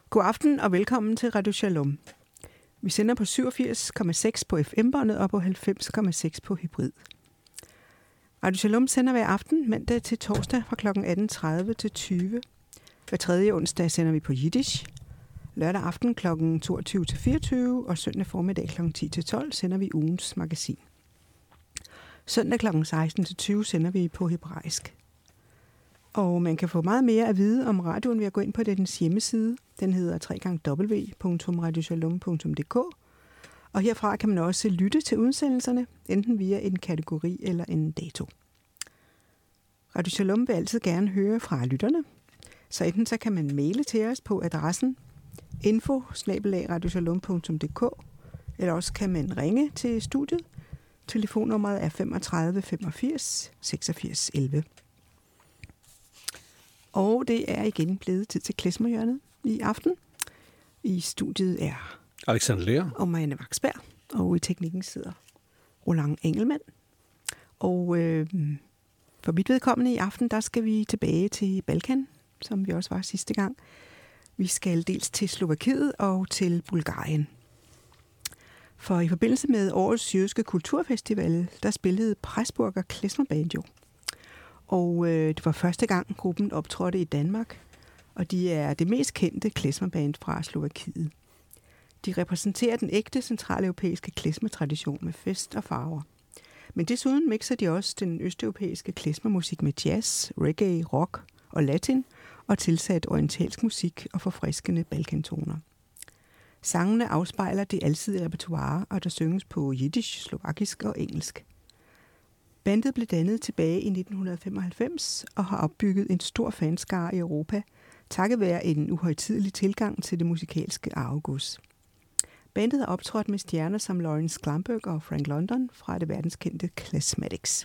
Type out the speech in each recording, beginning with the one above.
God aften og velkommen til Radio Shalom. Vi sender på 87,6 på FM-båndet og på 90,6 på hybrid. Radio Shalom sender hver aften mandag til torsdag fra kl. 18.30 til 20. Hver tredje onsdag sender vi på Yiddish. Lørdag aften kl. 22 til 24 og søndag formiddag kl. 10 til 12 sender vi ugens magasin. Søndag kl. 16 til 20 sender vi på hebraisk. Og man kan få meget mere at vide om radioen ved at gå ind på dens hjemmeside. Den hedder www.radioshalom.dk. Og herfra kan man også lytte til udsendelserne, enten via en kategori eller en dato. Radio Shalom vil altid gerne høre fra lytterne, så enten så kan man maile til os på adressen info@radioshalom.dk, eller også kan man ringe til studiet. Telefonnummeret er 35 85 86 11. Og det er igen blevet tid til klezmerhjørnet i aften. I studiet er Alexander Lea og Marianne Vaksberg, og i teknikken sidder Roland Engelmann. Og for mit vedkommende i aften, der skal vi tilbage til Balkan, som vi også var sidste gang. Vi skal dels til Slovakiet og til Bulgarien. For i forbindelse med årets jødiske kulturfestival, der spillede Pressburger Klezmerband jo. Og det var første gang, gruppen optrådte i Danmark, og de er det mest kendte klezmerband fra Slovakiet. De repræsenterer den ægte centraleuropæiske klezmertradition med fest og farver. Men desuden mixer de også den østeuropæiske klezmermusik med jazz, reggae, rock og latin, og tilsat orientalsk musik og forfriskende balkantoner. Sangene afspejler det alsidige repertoire, og der synges på jiddisch, slovakisk og engelsk. Bandet blev dannet tilbage i 1995 og har opbygget en stor fanskare i Europa, takket være en uhøjtidelig tilgang til det musikalske arvegods. Bandet har optrådt med stjerner som Lawrence Glamberg og Frank London fra det verdenskendte Klezmatics.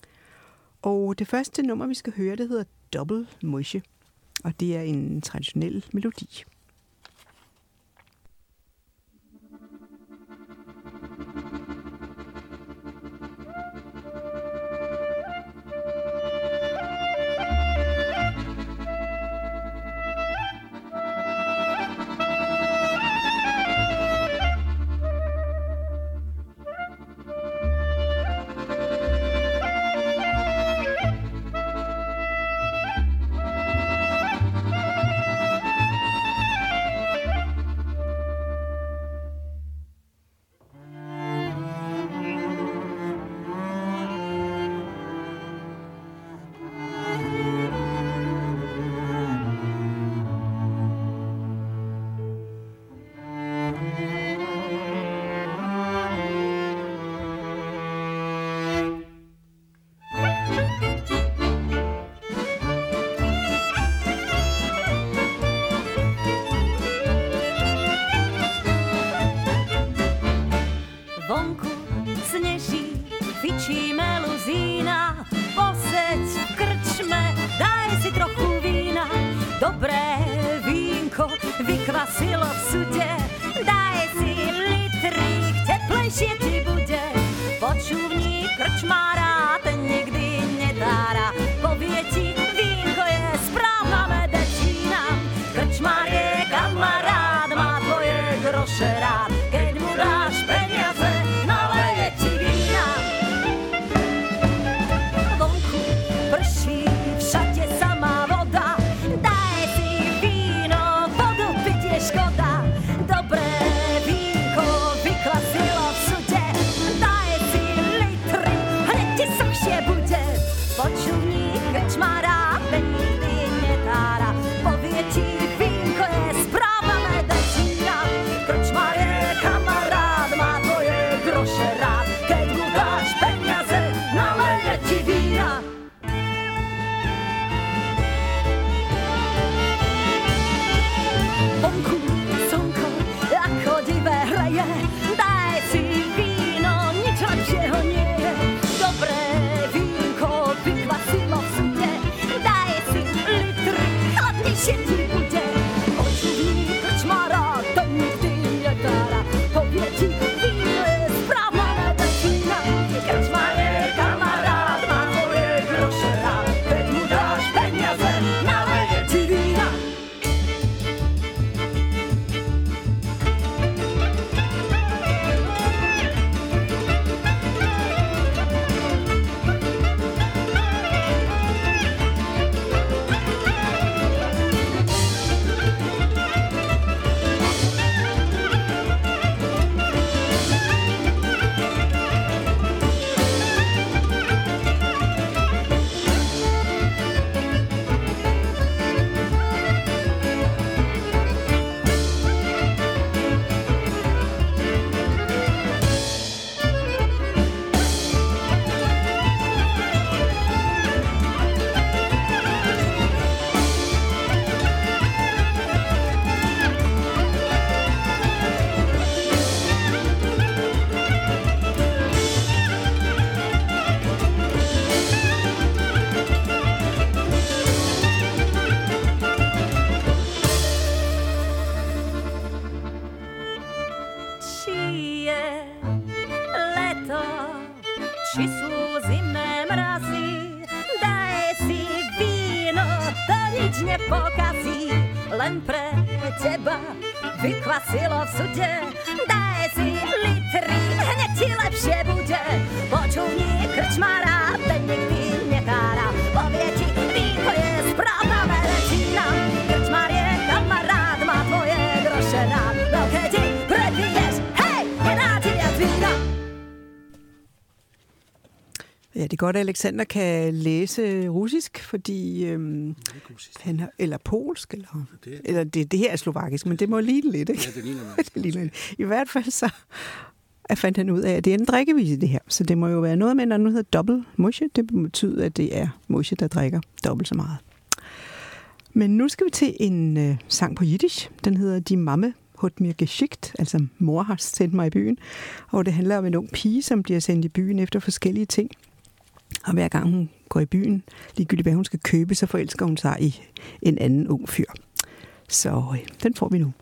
Og det første nummer, vi skal høre, det hedder Double Moishe, og det er en traditionel melodi. Powie ci, winko jest sprawa medycyna. Krczmar teba vykvasilo v sude. Daj si litry, hneď ti lepšie bude. Počúvni krčmára, ten nikdy nekára. Povie ti, víno je správna medicína. Krčmár je kamarád, má tvoje groše rád. No keď ti prepiješ, hej, nedá ti viac vína. Ja, det er godt, at Alexander kan læse russisk, fordi han har, eller polsk, eller det her er slovakisk, men det må ligne lidt, ikke? Ja, det ligner det ligner. I hvert fald så fandt han ud af, at det er en drikkevise, det her. Så det må jo være noget med, når nu hedder dobbelt moshe. Det betyder, at det er moshe, der drikker dobbelt så meget. Men nu skal vi til en sang på jiddisch. Den hedder Die Mame hat mir geschickt, altså mor har sendt mig i byen. Og det handler om en ung pige, som bliver sendt i byen efter forskellige ting. Og hver gang hun går i byen, ligegyldigt hvad hun skal købe, så forelsker hun sig i en anden ung fyr. Så den får vi nu.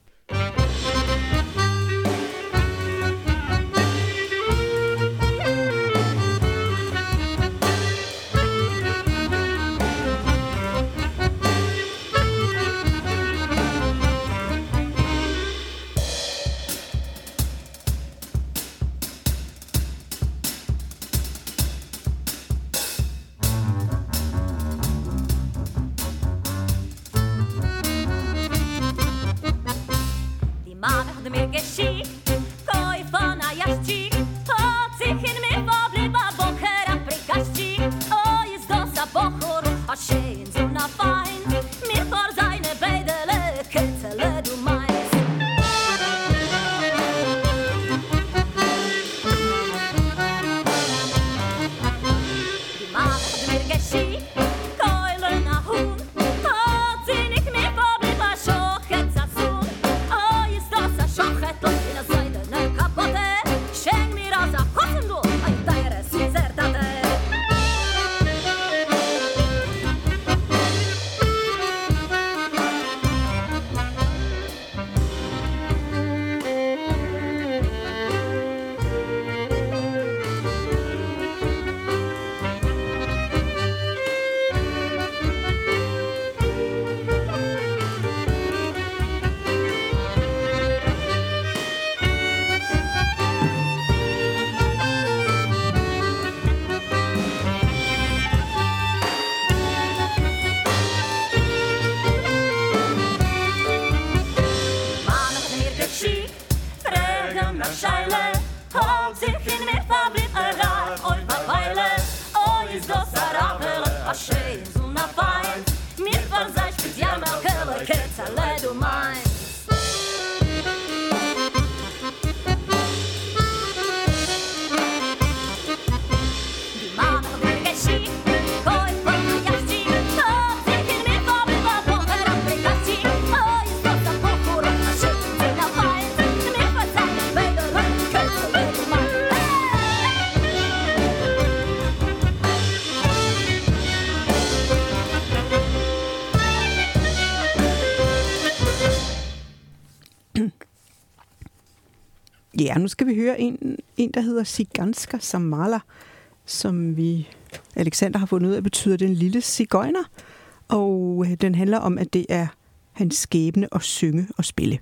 Ja, nu skal vi høre en der hedder Siganska Samala, som Alexander har fundet ud af, betyder den lille sigøjner. Og den handler om, at det er hans skæbne at synge og spille.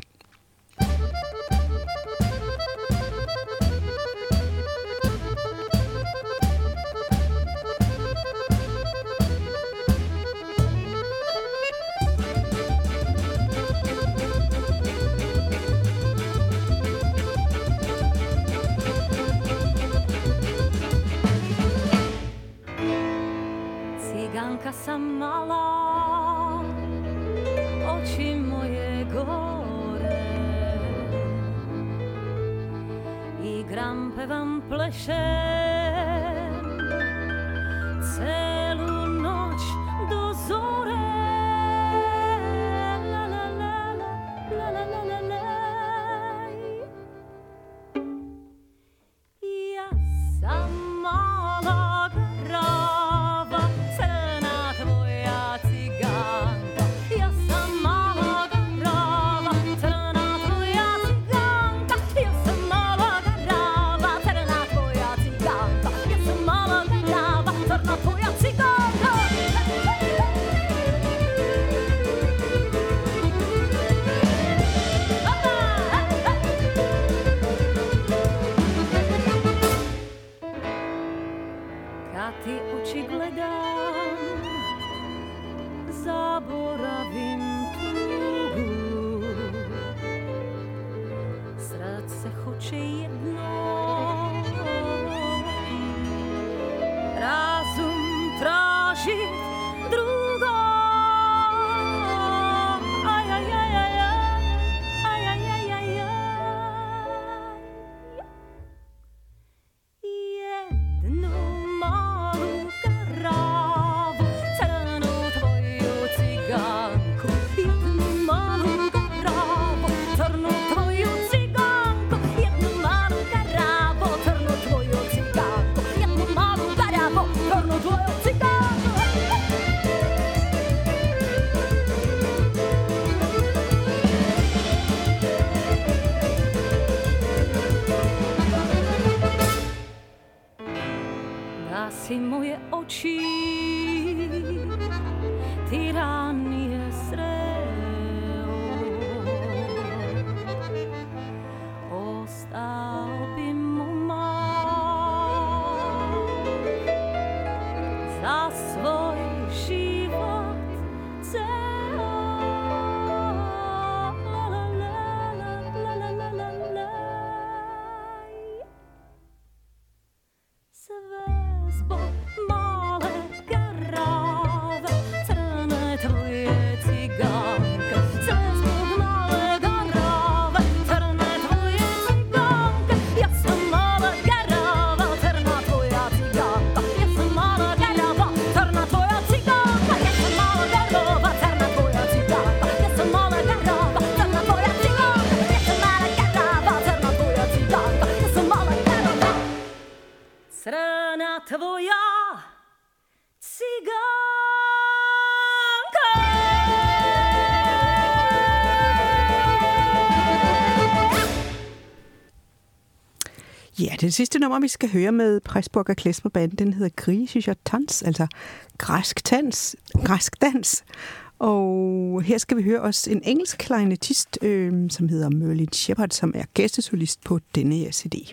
Sam mala, oči moje gore, igram, pevam, plešem celu noć do zore. La la la la la la la la. Ja sam mala grava, ty moje oči, ty rány je sreo. Ostal by mu mal za svoj život cel. Zvezbo malé garáve, trné tvoje cigánke. Zvezbo malé garáve, trné tvoje cigánke. Ja som malá garáva, trná tvoja cigánka. Ja som malá garáva, trná tvoja cigánka. Ja som malá garáva, trná tvoja cigánka. Ja som malá garáva, trná tvoja cigánka. Ja som malá garáva, trná tvoja cigánka. Ja som malá garáva. Srana tvoja cigánka. Ja, den sidste nummer, vi skal høre med Pressburger Klezmer Band, den hedder Griechischer Tanz, altså græsk dans. Og her skal vi høre også en engelsk klarinettist, som hedder Merlin Shepard, som er gæstesolist på denne her CD.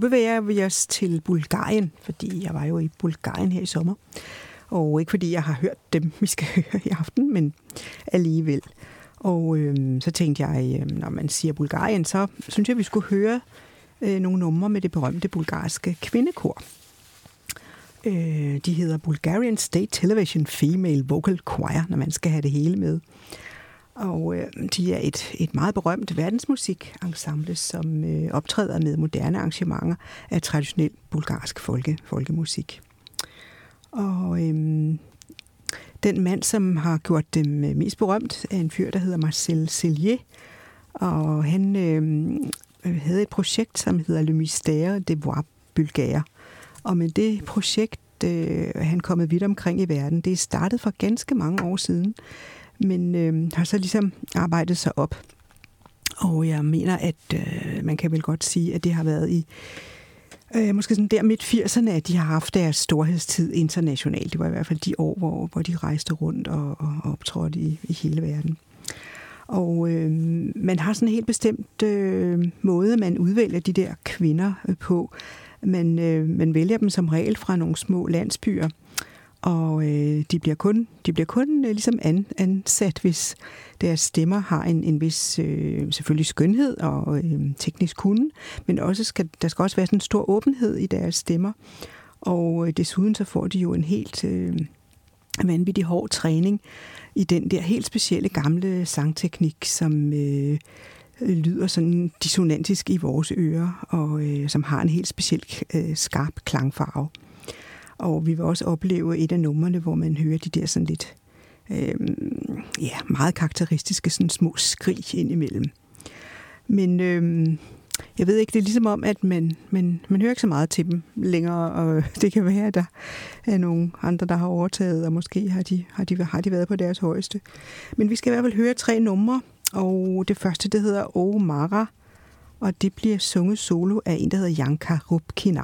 bevæger vi os til Bulgarien, fordi jeg var jo i Bulgarien her i sommer. Og ikke fordi jeg har hørt dem, vi skal høre i aften, men alligevel. Og så tænkte jeg, når man siger Bulgarien, så synes jeg, vi skulle høre nogle numre med det berømte bulgarske kvindekor. De hedder Bulgarian State Television Female Vocal Choir, når man skal have det hele med. Og de er et meget berømt verdensmusikensemble, som optræder med moderne arrangementer af traditionel bulgarsk folkemusik. Og den mand, som har gjort dem mest berømt, er en fyr, der hedder Marcel Sellier. Og han havde et projekt, som hedder Le Mystère des Voix Bulgares. Og med det projekt er han kommet vidt omkring i verden. Det er startet for ganske mange år siden, men har så ligesom arbejdet sig op. Og jeg mener, at man kan vel godt sige, at det har været i måske sådan der midt 80'erne, at de har haft deres storhedstid internationalt. Det var i hvert fald de år, hvor de rejste rundt og optrådte i hele verden. Og man har sådan en helt bestemt måde, man udvælger de der kvinder på. Man vælger dem som regel fra nogle små landsbyer, og de bliver kun ligesom ansat, hvis deres stemmer har en vis selvfølgelig skønhed og teknisk kunde, men der skal også være sådan en stor åbenhed i deres stemmer. Og desuden så får de jo en helt vanvittig hård træning i den der helt specielle gamle sangteknik, som lyder sådan dissonantisk i vores ører, og som har en helt speciel skarp klangfarve. Og vi vil også opleve et af numrene, hvor man hører de der sådan lidt meget karakteristiske sådan små skrig indimellem. Men jeg ved ikke, det er ligesom om, at man hører ikke så meget til dem længere, og det kan være, at der er nogle andre, der har overtaget, og måske har de været på deres højeste. Men vi skal i hvert fald høre 3 numre, og det første, det hedder O Mara, og det bliver sunget solo af en, der hedder Janka Rubkina.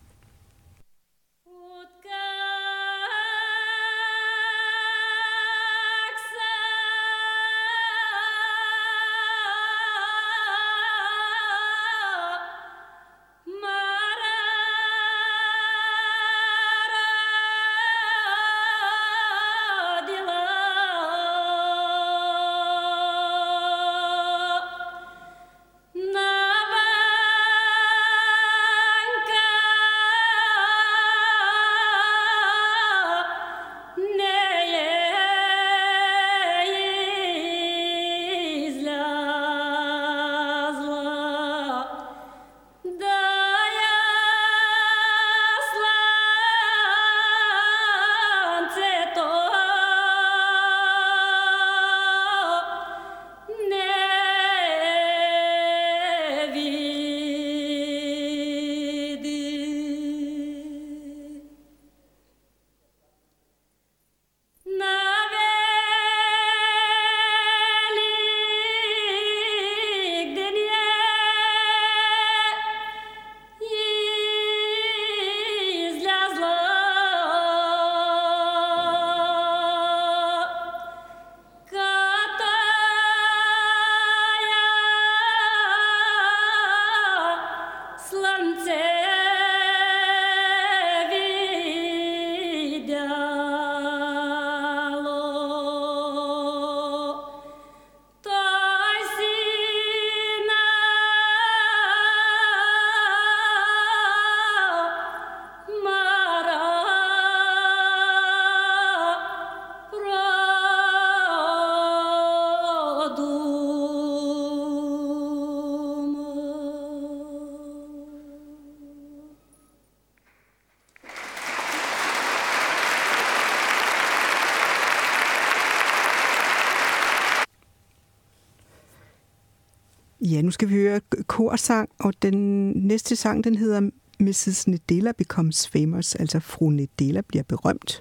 Ja, nu skal vi høre korsang, og den næste sang, den hedder Mrs. Nedela Becomes Famous, altså fru Nedela bliver berømt.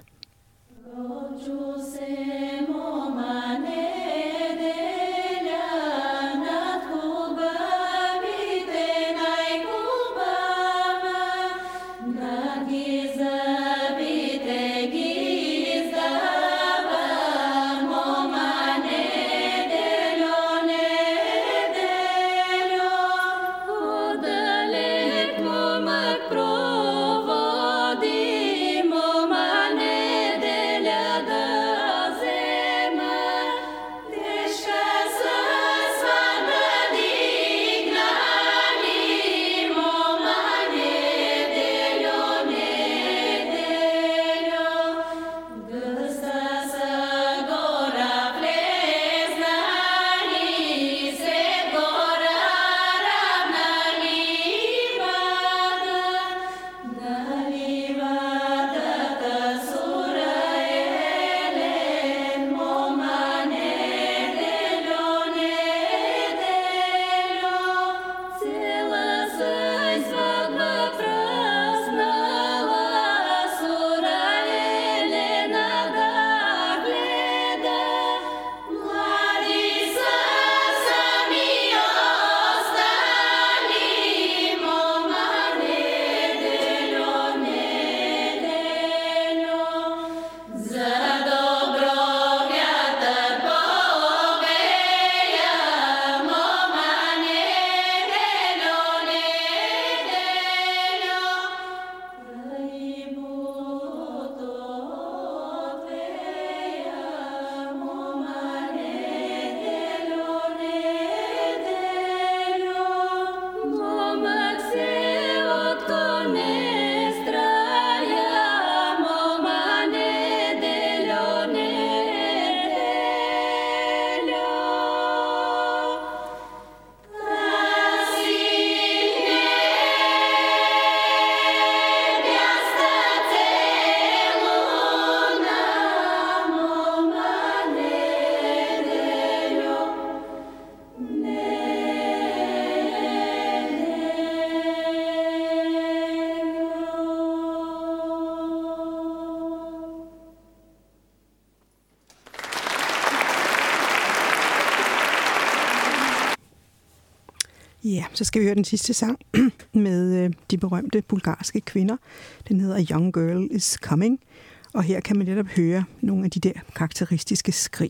Mama så skal vi høre den sidste sang med de berømte bulgarske kvinder. Den hedder Young Girl is Coming, og her kan man netop høre nogle af de der karakteristiske skrig.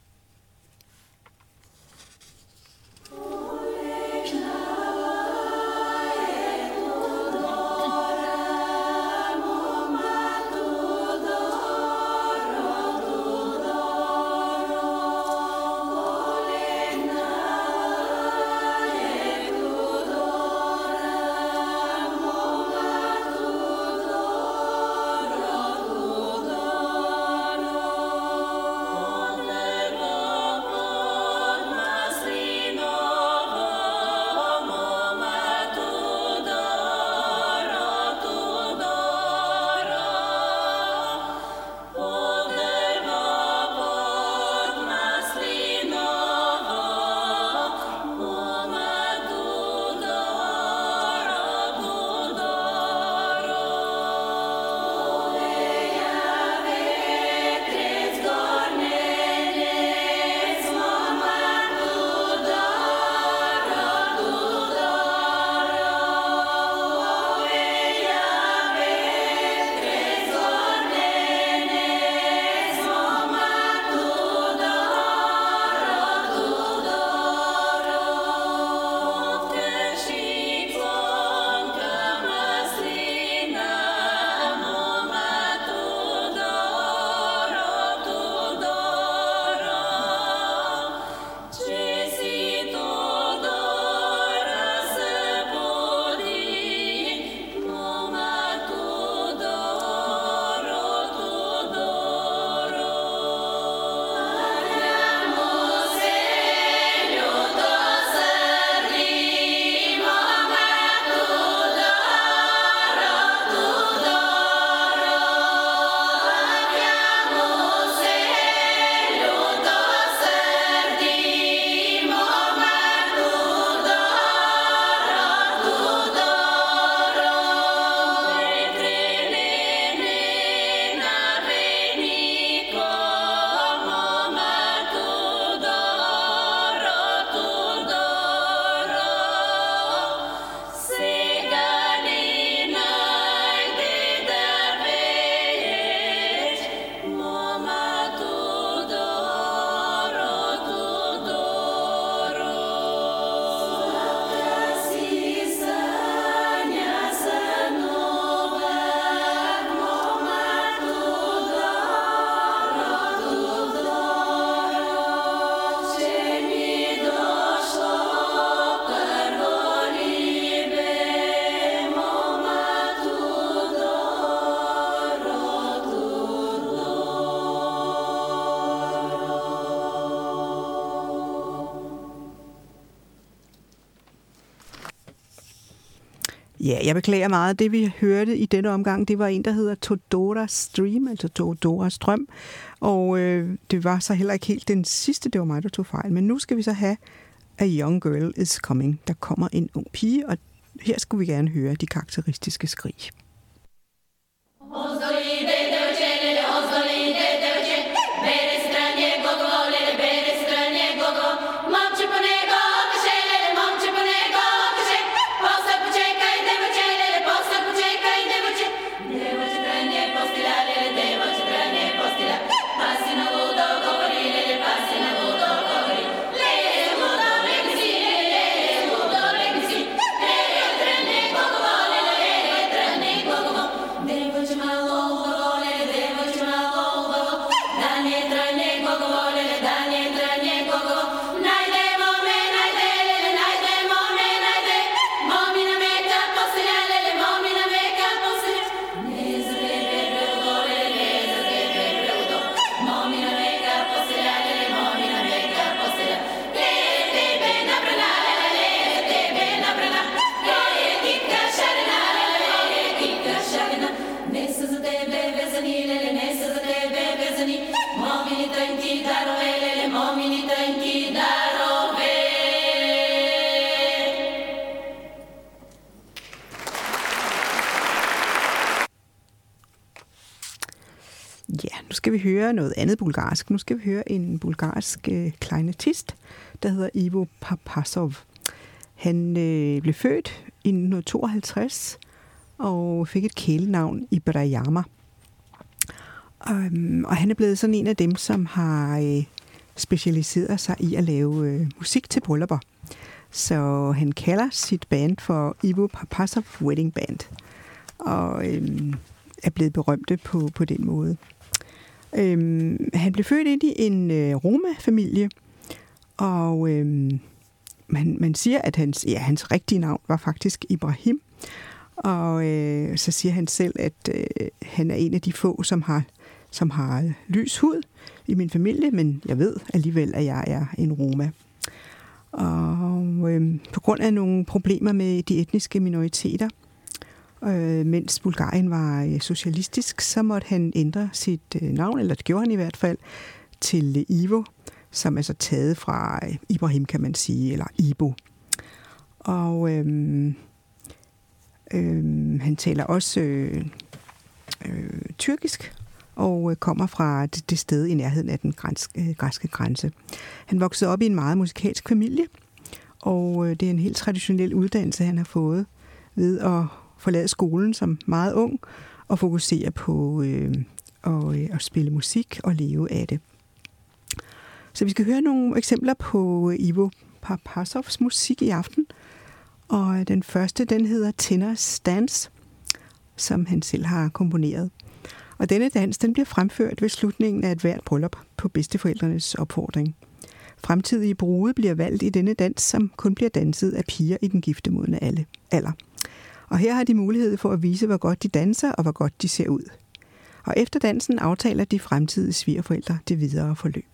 Ja, jeg beklager meget. Det vi hørte i denne omgang, det var en, der hedder Todora Stream, altså Todora Strøm. Og det var så heller ikke helt den sidste, det var mig, der tog fejl. Men nu skal vi så have A Young Girl is Coming. Der kommer en ung pige, og her skulle vi gerne høre de karakteristiske skrig. Nu skal vi høre noget andet bulgarsk. Nu skal vi høre en bulgarsk kleinetist, der hedder Ivo Papasov. Han blev født i 1952 og fik et kælenavn Ibrahima. Og han er blevet sådan en af dem, som har specialiseret sig i at lave musik til bryllupper. Så han kalder sit band for Ivo Papazov Wedding Band, og er blevet berømte på den måde. Han blev født ind i en Roma-familie, og man siger, at hans rigtige navn var faktisk Ibrahim. Og så siger han selv, at han er en af de få, som har lys hud i min familie, men jeg ved alligevel, at jeg er en Roma. Og på grund af nogle problemer med de etniske minoriteter, mens Bulgarien var socialistisk, så måtte han ændre sit navn, eller det gjorde han i hvert fald, til Ivo, som er så taget fra Ibrahim, kan man sige, eller Ibo. Og han taler også tyrkisk, og kommer fra det sted i nærheden af den græske grænse. Han voksede op i en meget musikalsk familie, og det er en helt traditionel uddannelse, han har fået ved at forlade skolen som meget ung og fokusere på at spille musik og leve af det. Så vi skal høre nogle eksempler på Ivo Papazovs musik i aften. Og den første, den hedder Tenors Dance, som han selv har komponeret. Og denne dans, den bliver fremført ved slutningen af et hvert bryllup på bedsteforældrenes opfordring. Fremtidige brude bliver valgt i denne dans, som kun bliver danset af piger i den giftemodne alder. Og her har de mulighed for at vise, hvor godt de danser og hvor godt de ser ud. Og efter dansen aftaler de fremtidige svigerforældre det videre forløb.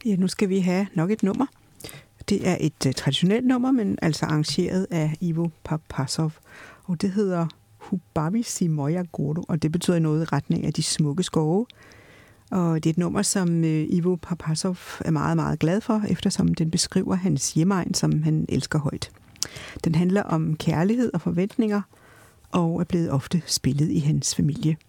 Ja, nu skal vi have nok et nummer. Det er et traditionelt nummer, men altså arrangeret af Ivo Papazov. Og det hedder Hubavisi Moja Goro, og det betyder noget i retning af de smukke skove. Og det er et nummer, som Ivo Papazov er meget, meget glad for, eftersom den beskriver hans hjemegn, som han elsker højt. Den handler om kærlighed og forventninger, og er blevet ofte spillet i hans familie.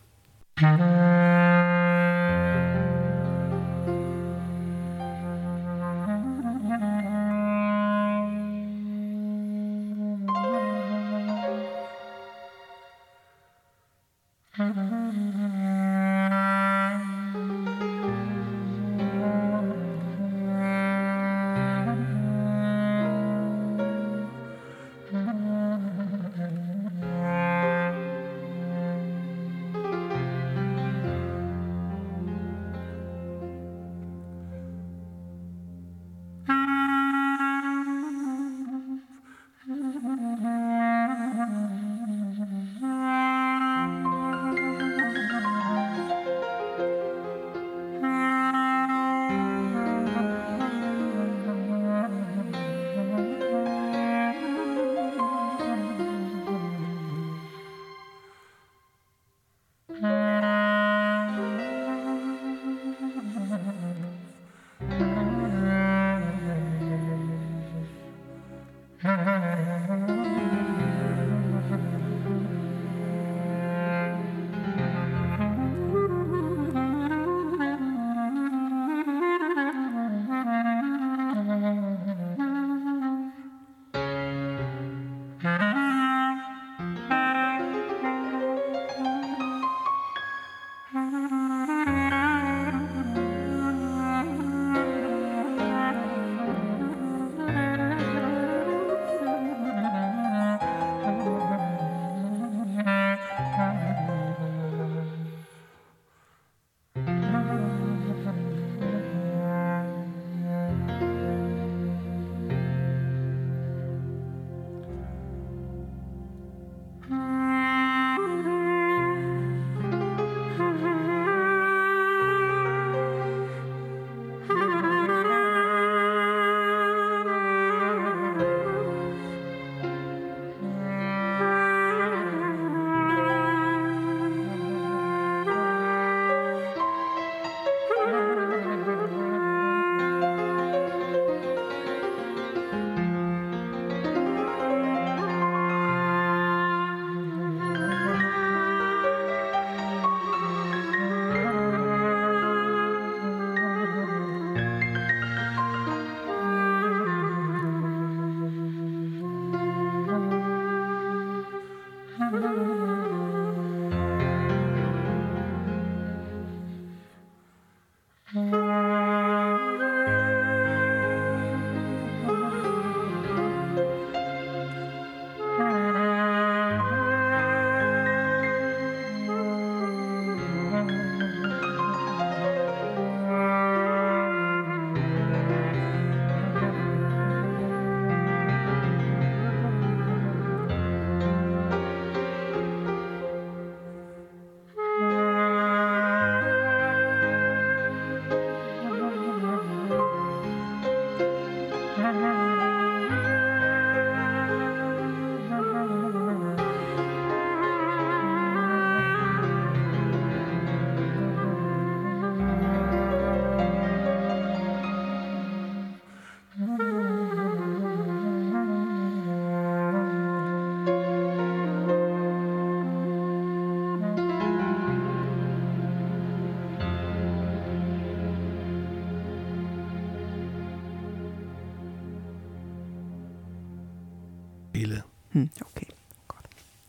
Okay, godt.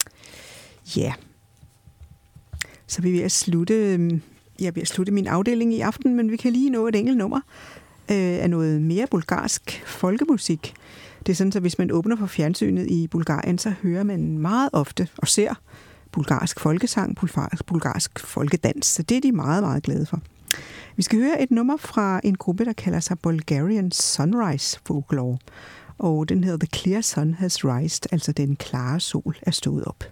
Ja. Så vi er ved at slutte min afdeling i aften, men vi kan lige nå et enkelt nummer af noget mere bulgarsk folkemusik. Det er sådan, at hvis man åbner for fjernsynet i Bulgarien, så hører man meget ofte og ser bulgarsk folkesang, bulgarsk folkedans. Så det er de meget, meget glade for. Vi skal høre et nummer fra en gruppe, der kalder sig Bulgarian Sunrise Folklore. Og den hedder The Clear Sun Has Rised, altså den klare sol er stået op.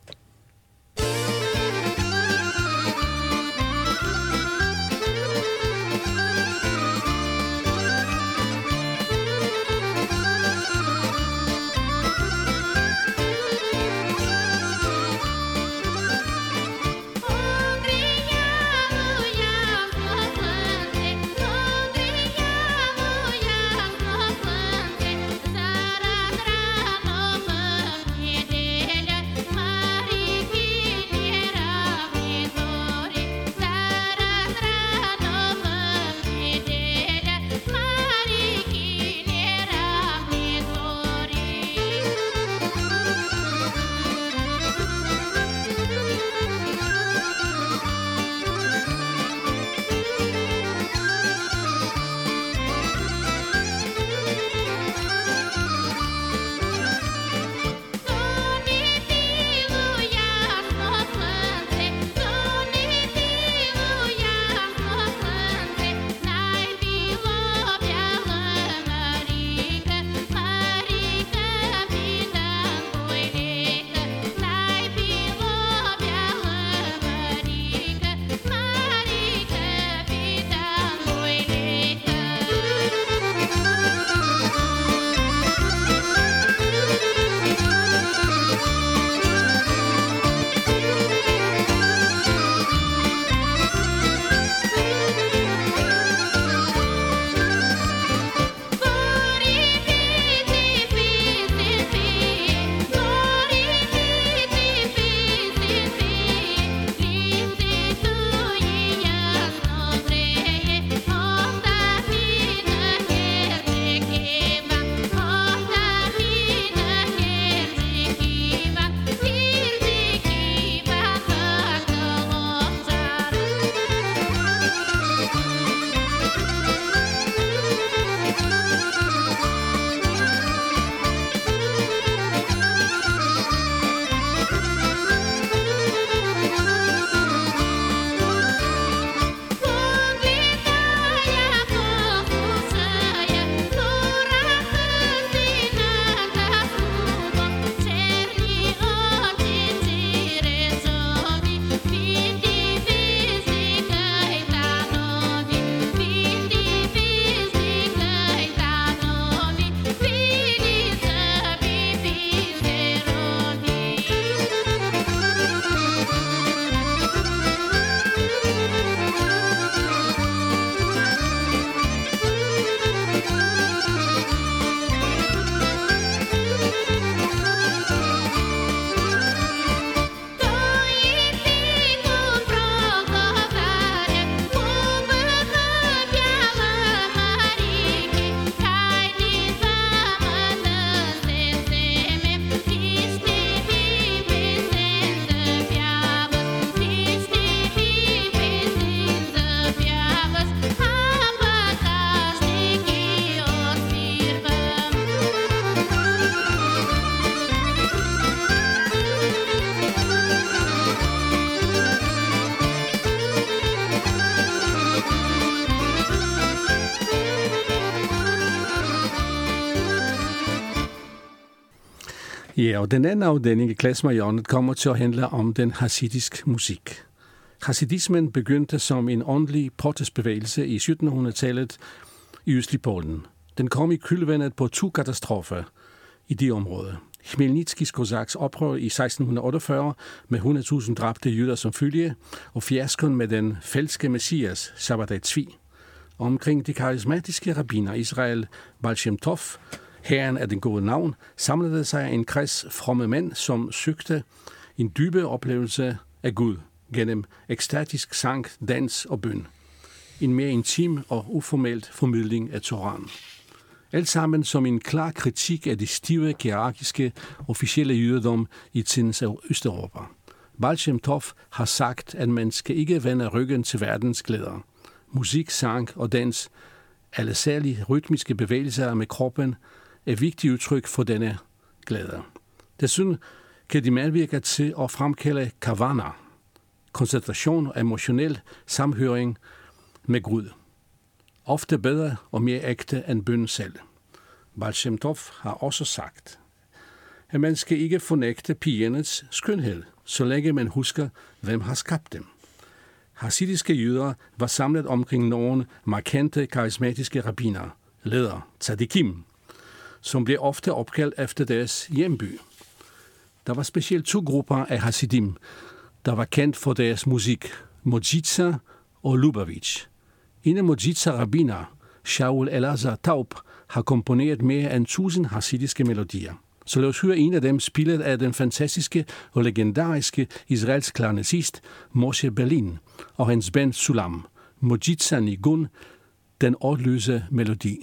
Ja, og den anden afdeling i Klezmer-hjørnet kommer til at handle om den hasidisk musik. Hasidismen begyndte som en åndelig protestbevægelse i 1700-tallet i østlig Polen. Den kom i kølvandet på 2 katastrofer i det område. Khmelnytskis kosaks oprør i 1648 med 100.000 dræbte jøder som følge, og fiaskoen med den falske messias, Shabbatai Tzvi. Omkring de karismatiske rabbiner Israel Baal Shem Tov, herren af den gode navn, samlede sig en kreds fromme mænd, som søgte en dybe oplevelse af Gud gennem ekstatisk sang, dans og bøn. En mere intim og uformelt formidling af Toraen. Alt sammen som en klar kritik af det stive, hierarkiske, officielle jødedom i tidens Østeuropa. Baal Shem Tov har sagt, at man skal ikke vende ryggen til verdens glæder. Musik, sang og dans, alle særlige rytmiske bevægelser med kroppen, er vigtige udtryk for denne glæde. Desuden kan de medvirke til at fremkalde kavana, koncentration og emotionel samhøring med Gud. Ofte bedre og mere ægte end bøn selv. Baal Shem Tov har også sagt, at man skal ikke fornægte pigernes skønhed, så længe man husker, hvem har skabt dem. Hasidiske jøder var samlet omkring nogle markante karismatiske rabbiner, ledere, tzadikim, som blev ofte opkaldt efter deres hjemby. Der var specielt 2 grupper af hasidim, der var kendt for deres musik, Mojica og Lubavitch. En af Mojica rabbiner, Shaul Elazar Taub, har komponeret mere end 1000 hasidiske melodier. Så lad os høre en af dem spillet af den fantastiske og legendariske israelsk klarnetist Moshe Berlin og hans band Sulam, Mojica Nigun, den ordløse melodi.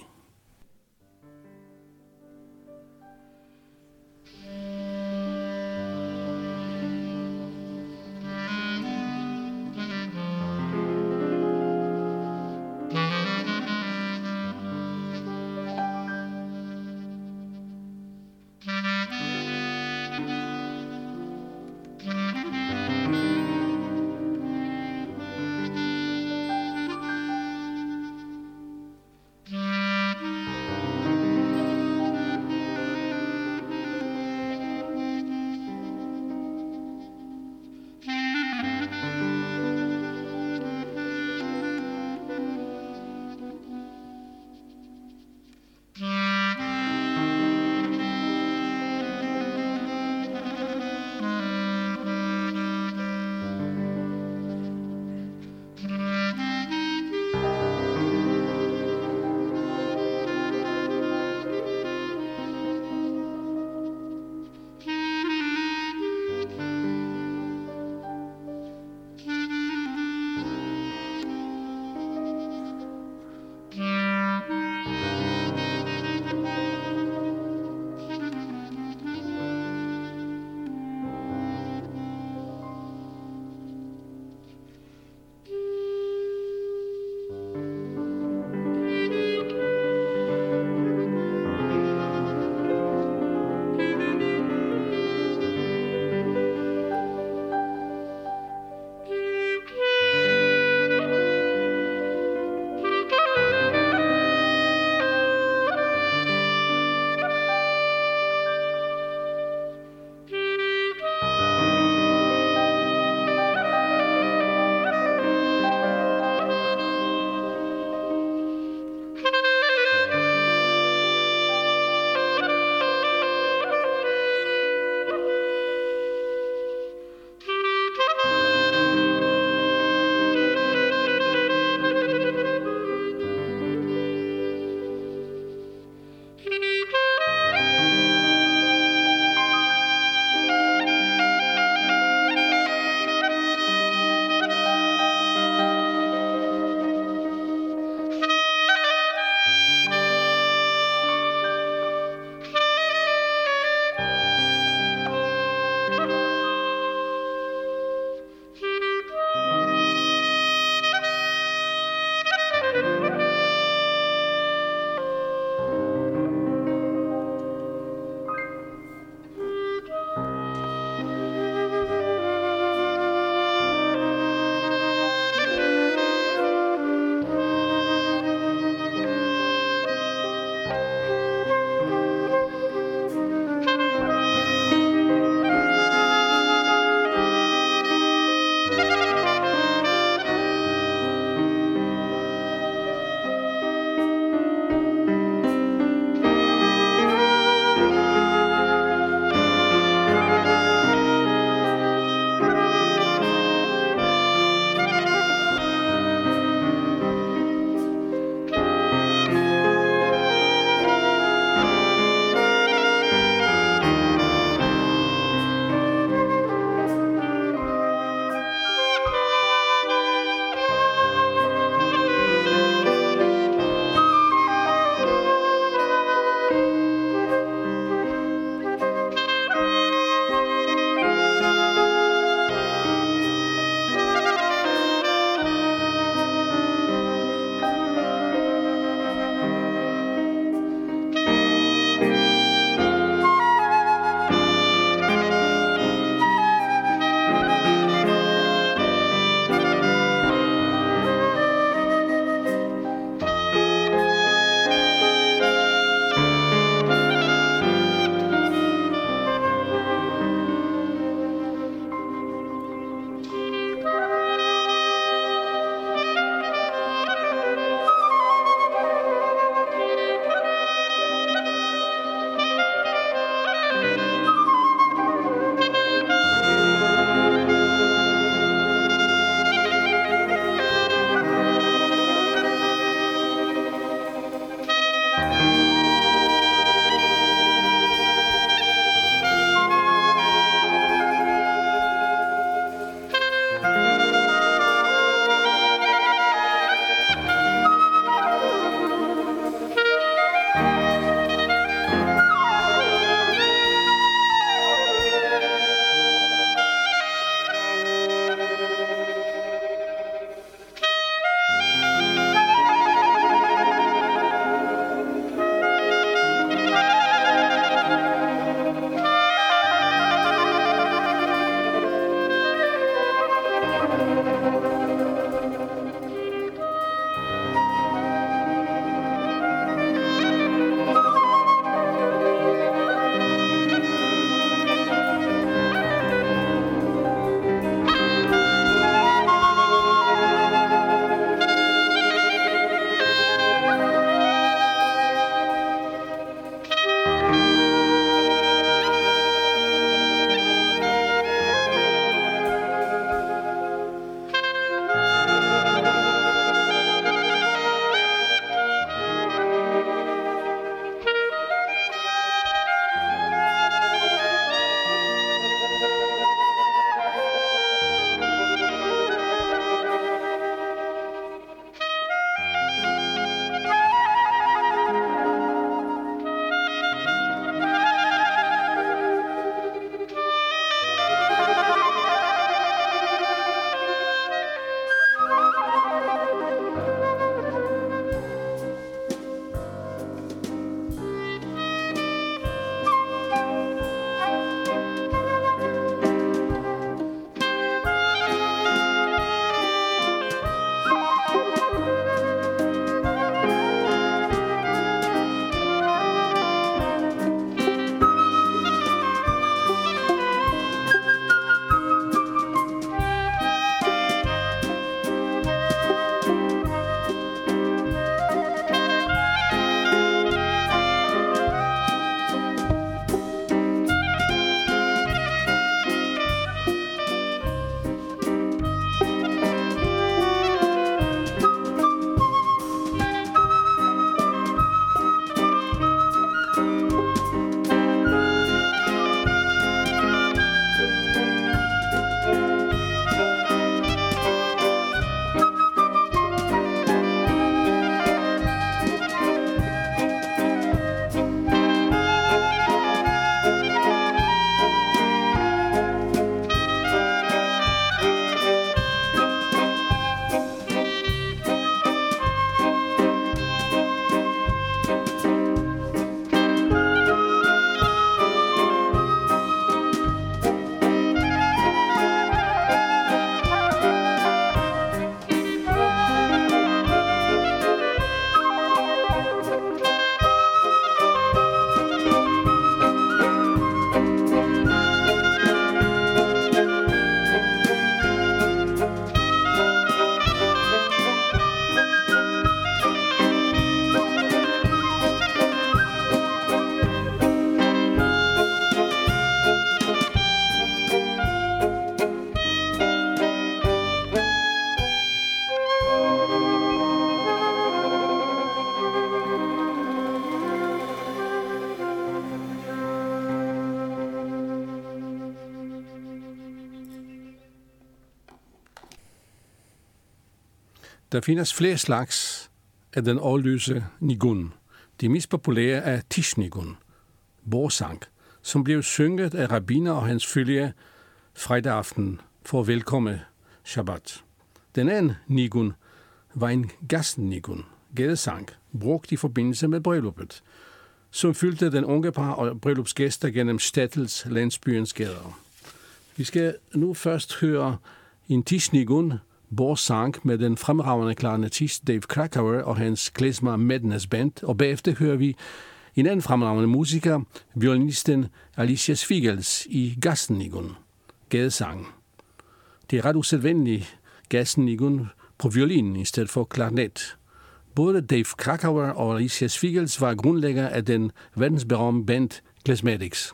Der findes flere slags af den årløse nigun. De mest populære er Tish-nigun, bordsang, som blev synget af rabbiner og hans følge fredag aften for at velkomme Shabbat. Den anden nigun var en gasten-nigun, gadesang, brugt i forbindelse med brylluppet, som fyldte den unge par og bryllupsgæster gennem Stattels landsbyens gader. Vi skal nu først høre en Tish-nigun, bordsang med den fremragende klarinetist Dave Krakauer og hans Klezmer Madness Band, og bagefter hører vi en anden fremragende musiker, violinisten Alicia Svigels i gasten-nigun, gadesang. Det er ret usædvanligt gasten-nigun på violin i stedet for klarinet. Både Dave Krakauer og Alicia Svigels var grundlægger af den verdensberømte band Klezmatics.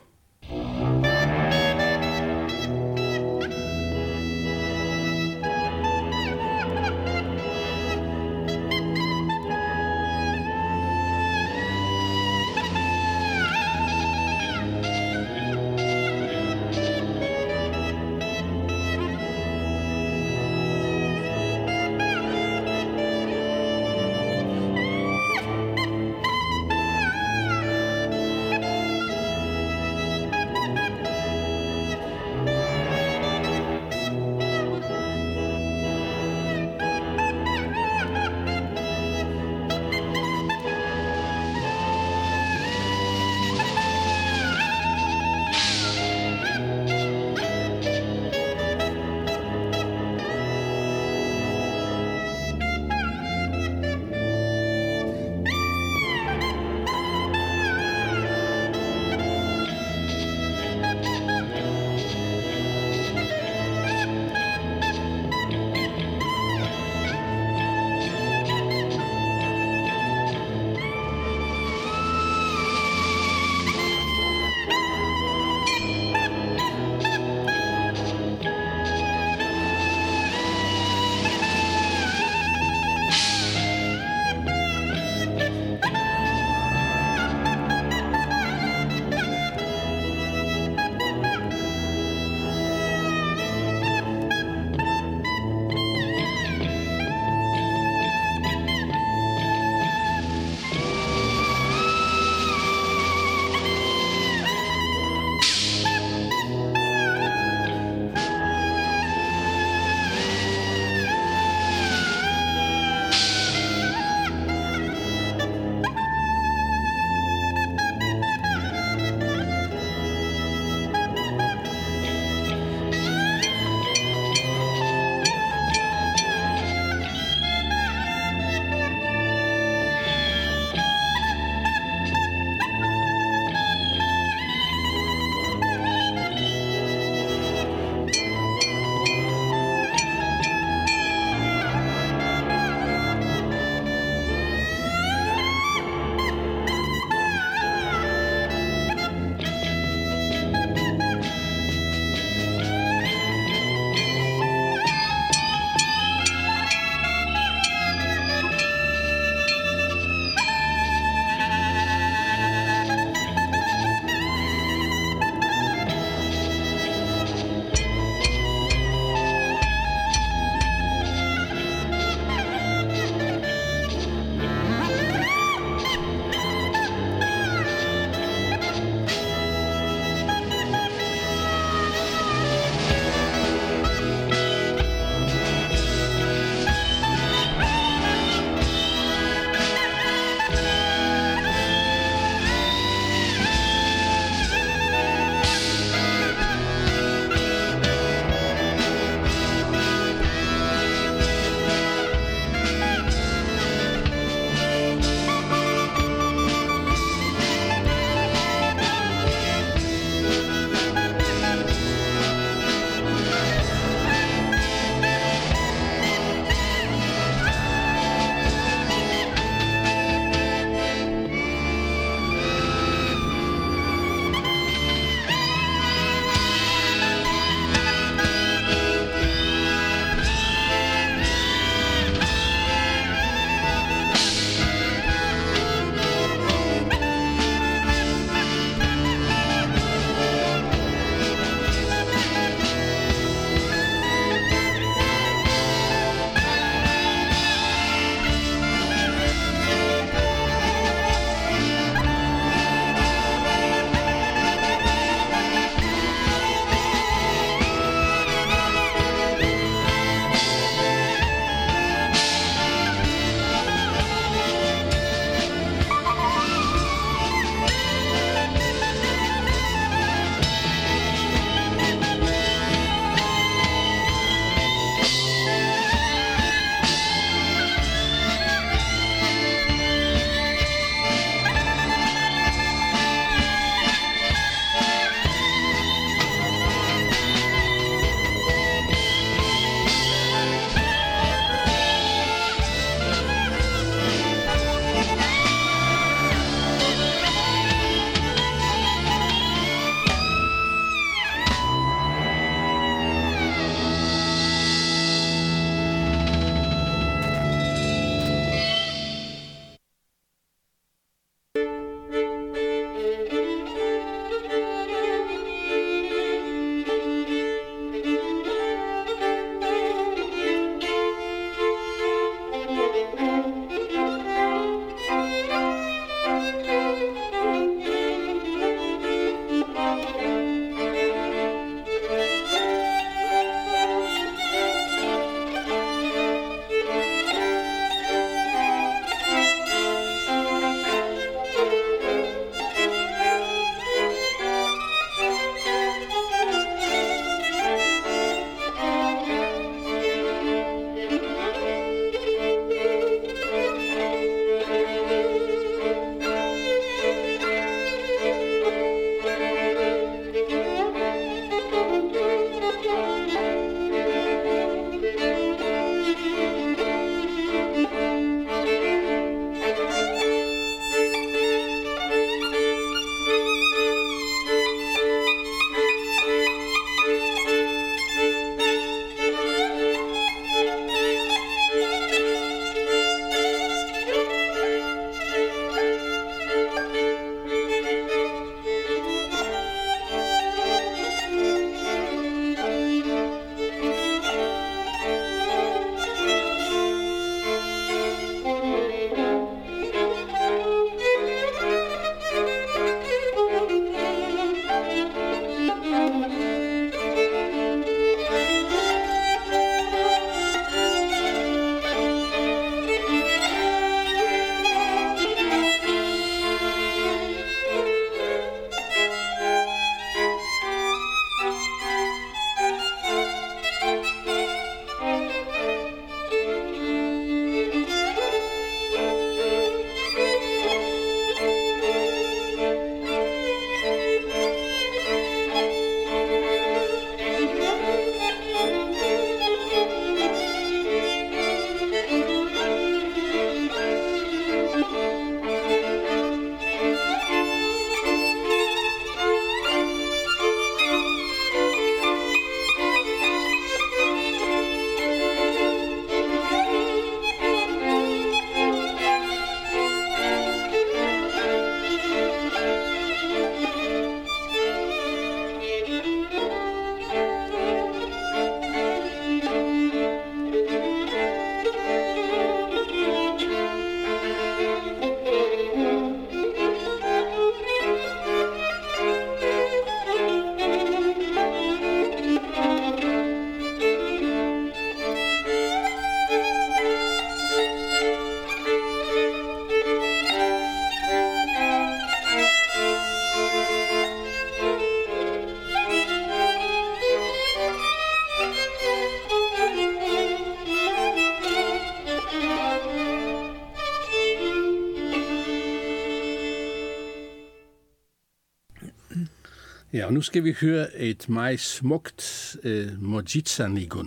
Ja, og nu skal vi høre et meget smukt Mojitsa-nigun.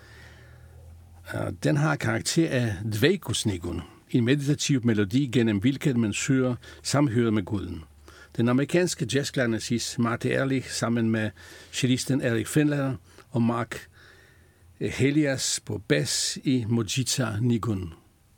Den har karakter af dvejkusnigun, en meditativ melodi, gennem hvilket man søger samhøret med Guden. Den amerikanske jazzklarinettist Marty Ehrlich sammen med cellisten Eric Findlater og Mark Helias på bas i Mojitsa-nigun.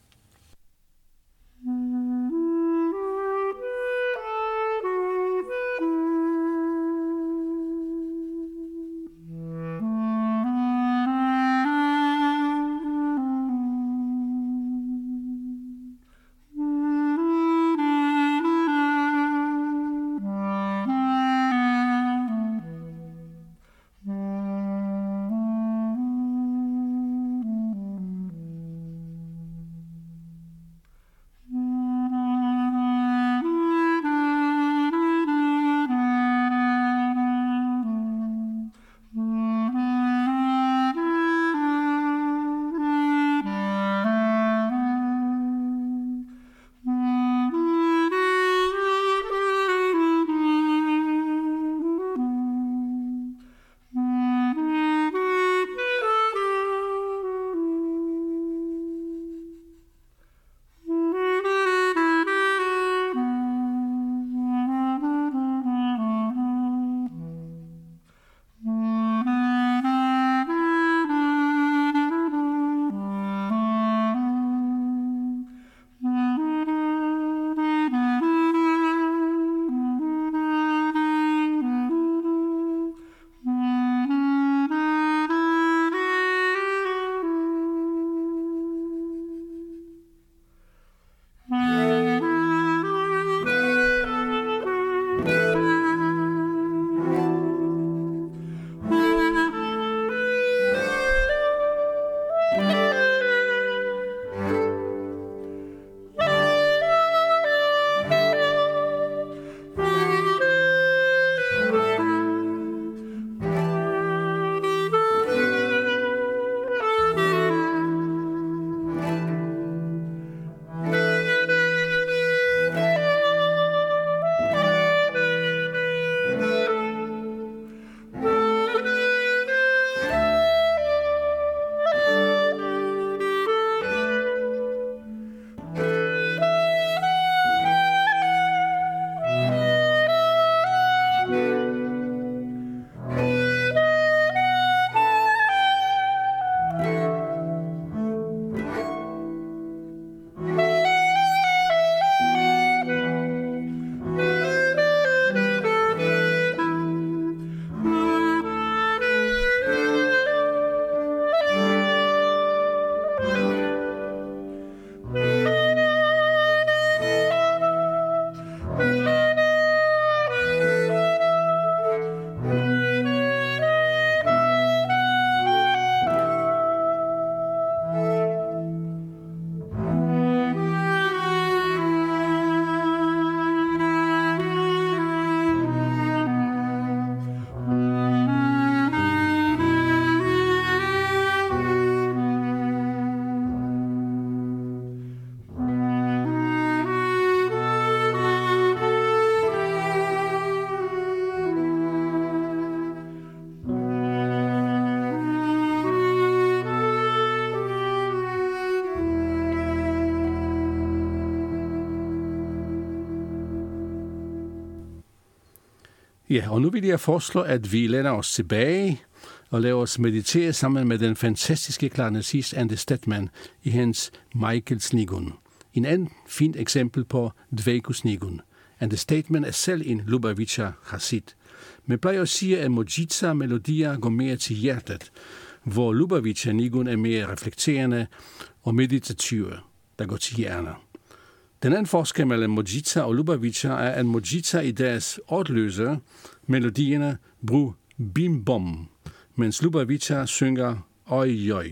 Ja, og nu vil jeg foreslå, at vi læner os tilbage og lader os meditere sammen med den fantastiske klarinettist Andy Stedman i hans Michaels-nigun. En anden fint eksempel på dvejkusnigun. Andy Stedman er selv en Lubavitcher-hasid, men plejer at sige, at Mojitsa-melodier går mere til hjertet, hvor Lubavitcher-nigun er mere reflekterende og meditative, der går til hjerner. Den anden forskel mellem Mojitsa og Lubavitcher er, at Mojitsa i deres ordløse melodierne bruger bim-bom, mens Lubavitcher synger oj-oj.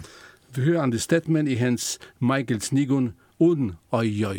Vi hører Andy Stedman i hans Michaels-nigun uden oj-oj.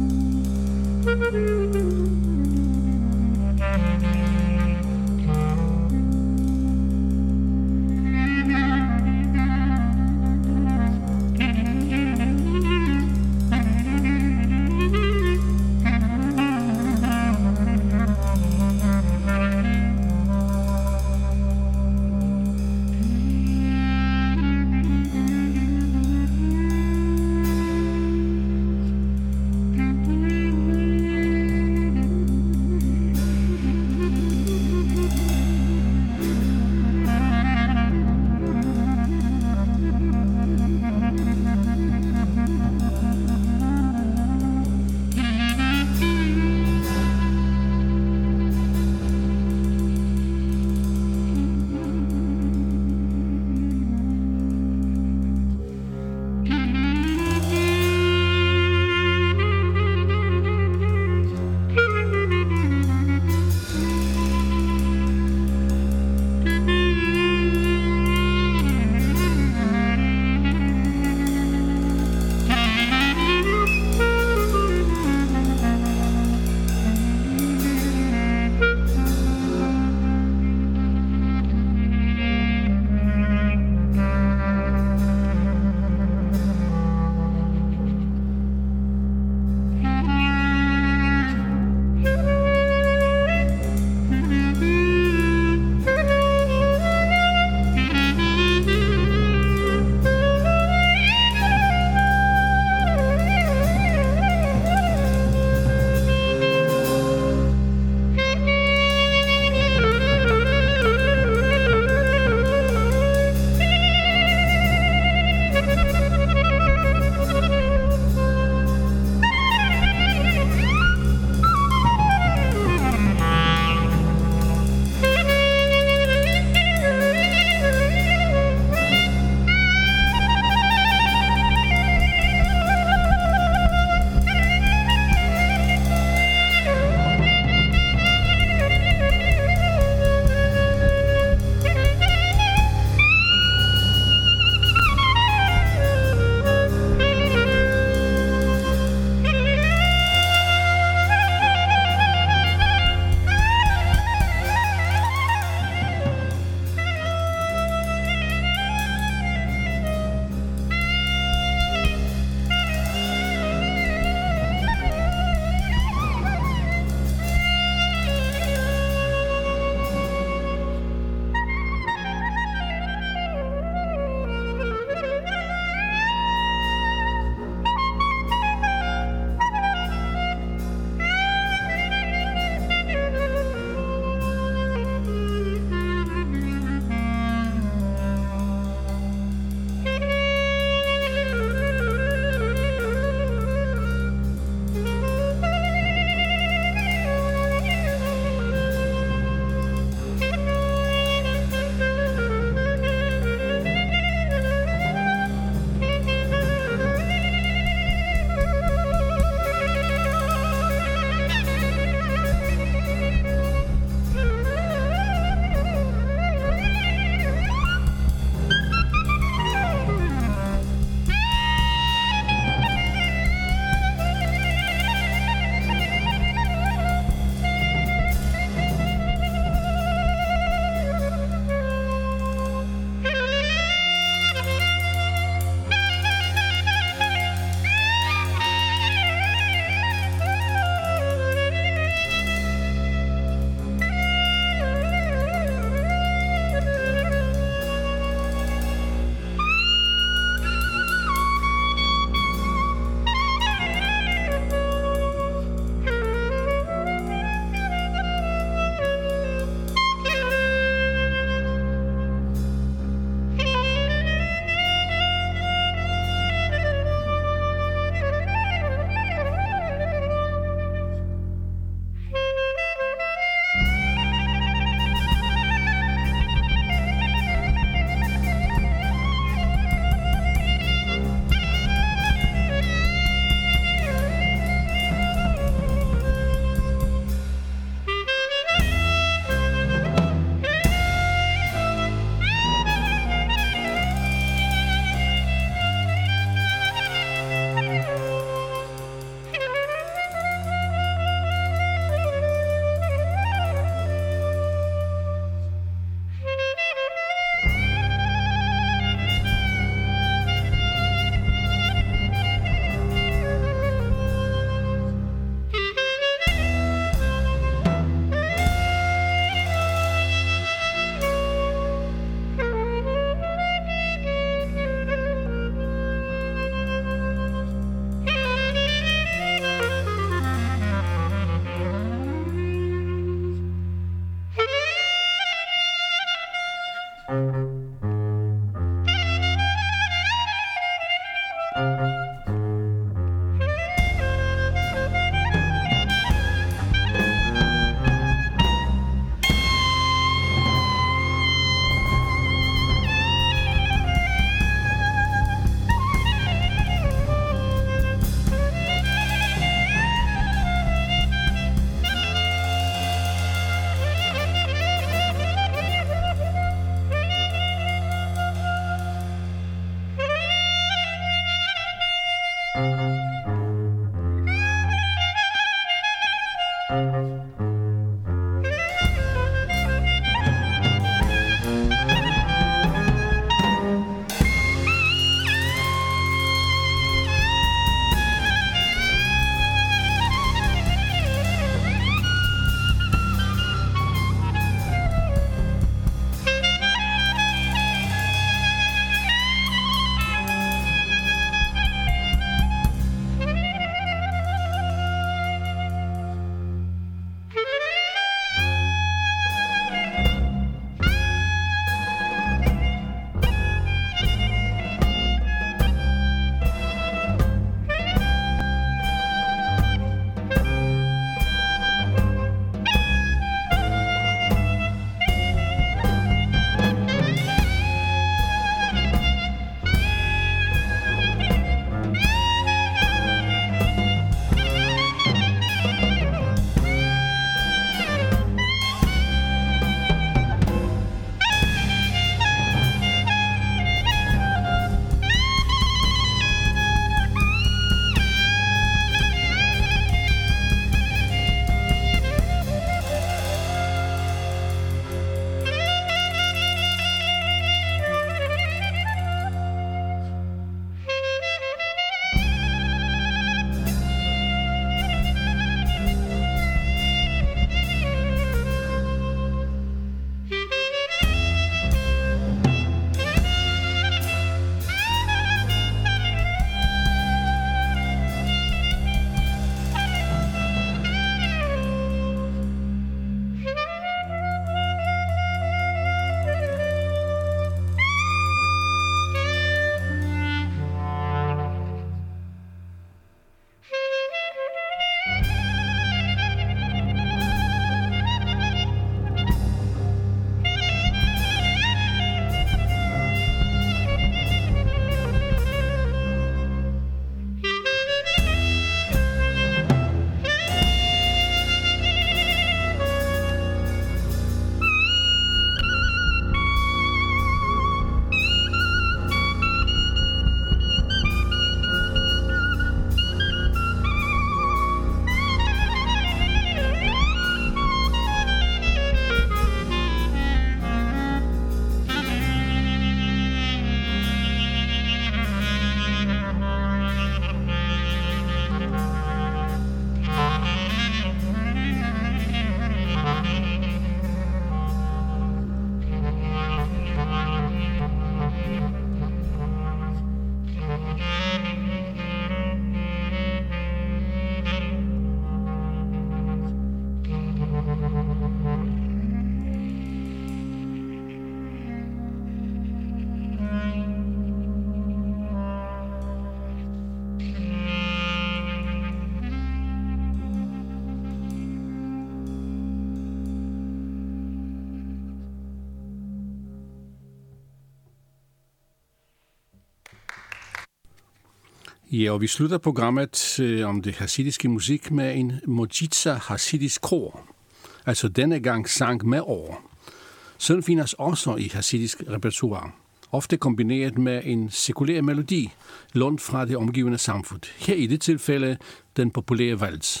Ja, og vi slutter programmet om det hasidiske musik med en Mojica hasidisk kor. Altså denne gang sang med over. Sådan findes også i hasidisk repertoire. Ofte kombineret med en sekulær melodi, lånt fra det omgivende samfund. Her i det tilfælde den populære vals.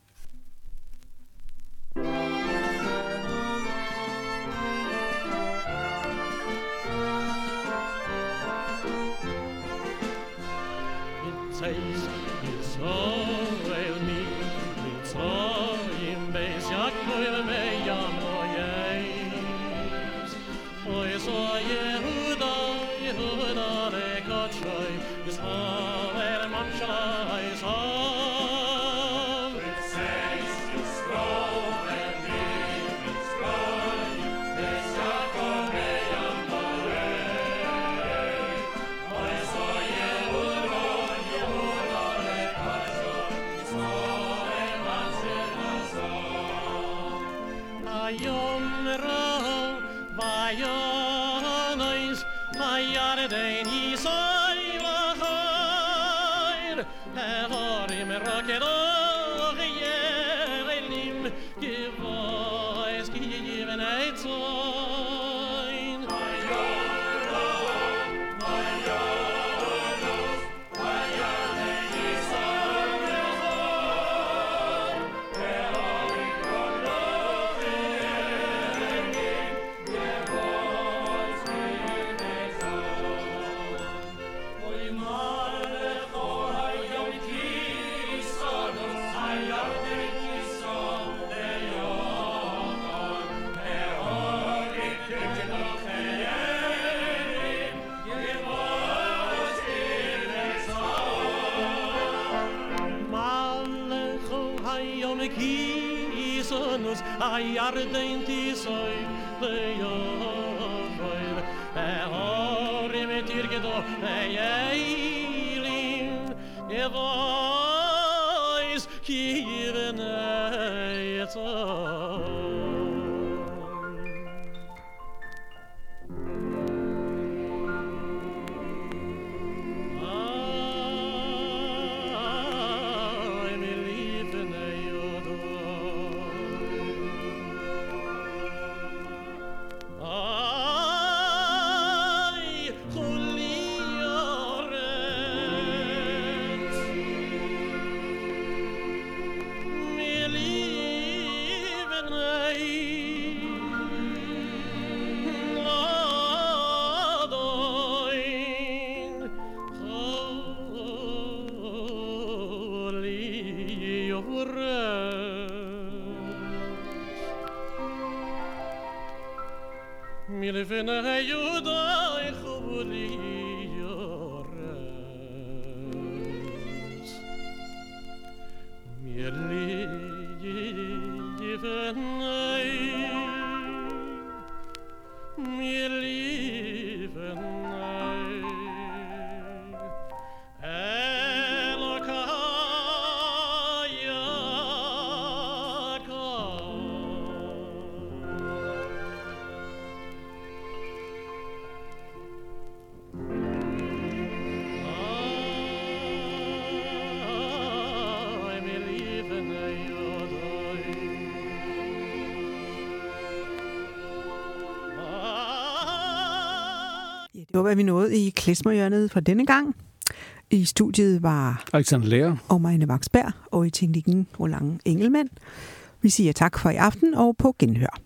Det var, hvad vi nåede i klezmerhjørnet for denne gang. I studiet var Alexander Lærer og Marianne Vaksberg, og i teknikken Roland Engelmann. Vi siger tak for i aften og på genhør.